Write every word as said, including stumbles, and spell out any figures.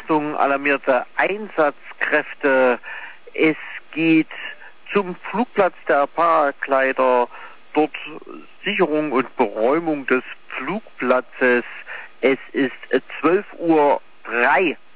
Achtung, alarmierte Einsatzkräfte. Es geht zum Flugplatz der Paragleiter. Dort Sicherung und Beräumung des Flugplatzes. Es ist zwölf Uhr drei